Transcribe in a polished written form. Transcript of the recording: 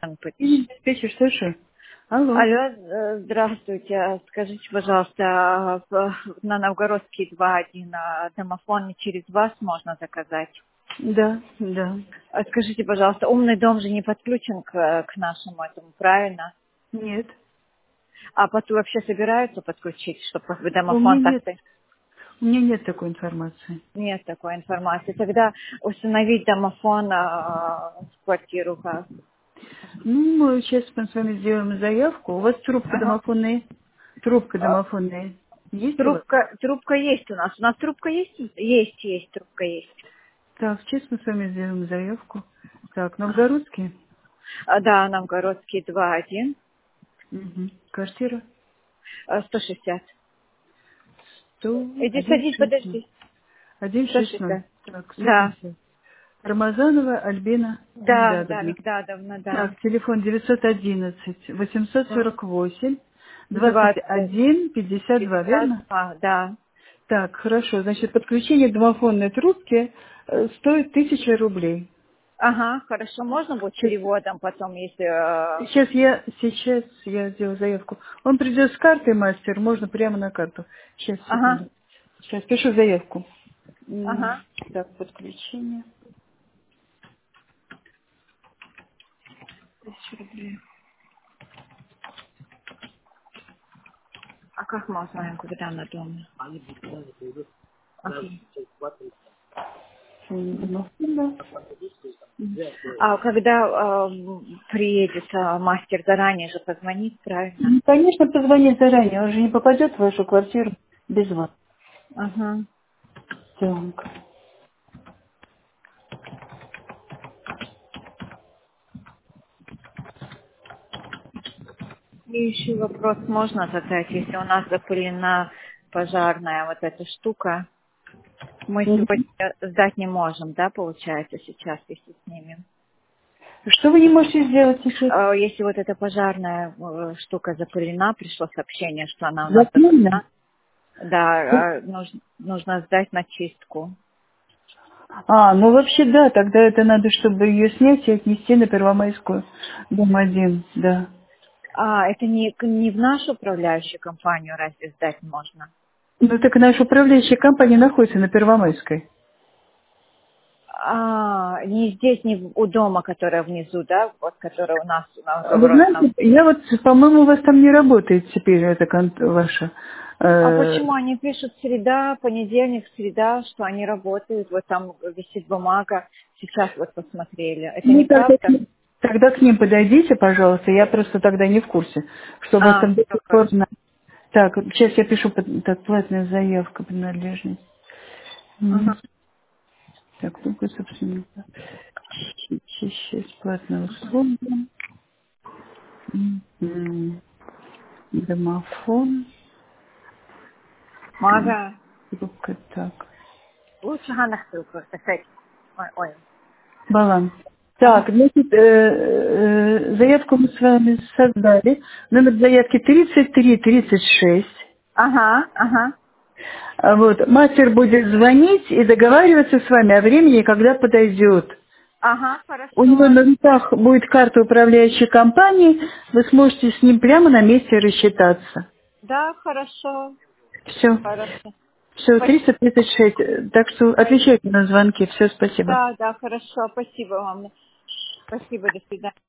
Диспетчер, слышу. Алло. Алло, здравствуйте. Скажите, пожалуйста, на Новгородский 2.1 домофон не через вас можно заказать? Да, да. Скажите, пожалуйста, умный дом же не подключен к нашему этому, правильно? Нет. А потом вообще собираются подключить, чтобы У меня домофон нет. так-то... У меня нет такой информации. Нет такой информации. Тогда установить домофон в квартиру как? Ну, мы сейчас мы с вами сделаем заявку. У вас трубка Ага. домофонная? Трубка А, домофонная. Есть у вас? Трубка есть у нас. У нас трубка есть? Есть, трубка есть. Так, сейчас мы с вами сделаем заявку. Так, Новгородский. Да, Новгородский 2.1, Угу. Квартира 160. 100, Иди садись, 160. подожди. 160. 160. Так, Да. 160. Рамазанова Альбина Да, Мигдадовна. Мигдадовна, да. Так, телефон 911 848 20, 21 52, верно? 52, да. Так, хорошо. Значит, подключение домофонной трубки стоит 1000 рублей. Ага, хорошо. Можно будет Сейчас, переводом потом, если... сейчас я сделаю заявку. Он придет с картой, мастер, можно прямо на карту. Сейчас, Ага, секунду. Сейчас пишу заявку. ага. Так, подключение. 1000 рублей. А как мы узнаем, когда она дома? Ага. Домофон, А когда приедет мастер, заранее же позвонит, правильно? конечно, позвонить заранее. Он же не попадет в вашу квартиру без вас. Ага. Так. И еще вопрос можно задать, если у нас запылена пожарная вот эта штука, мы Мгм. сегодня сдать не можем, да, получается, сейчас, если снимем? Что вы не можете сделать сейчас? Если вот эта пожарная штука запылена, пришло сообщение, что она у нас Запомнено? запылена, да, нужно сдать на чистку. Ну вообще да, тогда это надо, чтобы ее снять и отнести на Первомайскую, дом 1, да. Это не в нашу управляющую компанию разве сдать можно? Ну так наша управляющая компания находится на Первомайской. Не здесь, не у дома, которая внизу, да, вот, которая у нас, Вы знаете, я вот, по-моему, у вас там не работает теперь эта ваша. А э, почему они пишут среда, понедельник, среда, что они работают, вот там висит бумага, сейчас вот посмотрели. Это Ну неправда? тогда к ним подойдите, пожалуйста, я просто тогда не в курсе, что у вас там до Всё сих пор... хорошо. Так, сейчас я пишу, так, платная заявка, принадлежность. Ага. Так, только собственника. Сейчас платная услуга. Домофон. Мага, Трубка, так. лучше ганахтылку, кстати. Ой. Баланс. Так, Ага. значит, заявку мы с вами создали. Номер заявки 3336. Ага. Вот. Мастер будет звонить и договариваться с вами о времени, когда подойдет. Ага, У него хорошо. на руках будет карта управляющей компании. Вы сможете с ним прямо на месте рассчитаться. Да, хорошо. Все. Хорошо. Все, Спасибо. 336. Так что отвечайте на звонки. Все, спасибо. Да, хорошо. Спасибо вам. Спасибо, до свидания.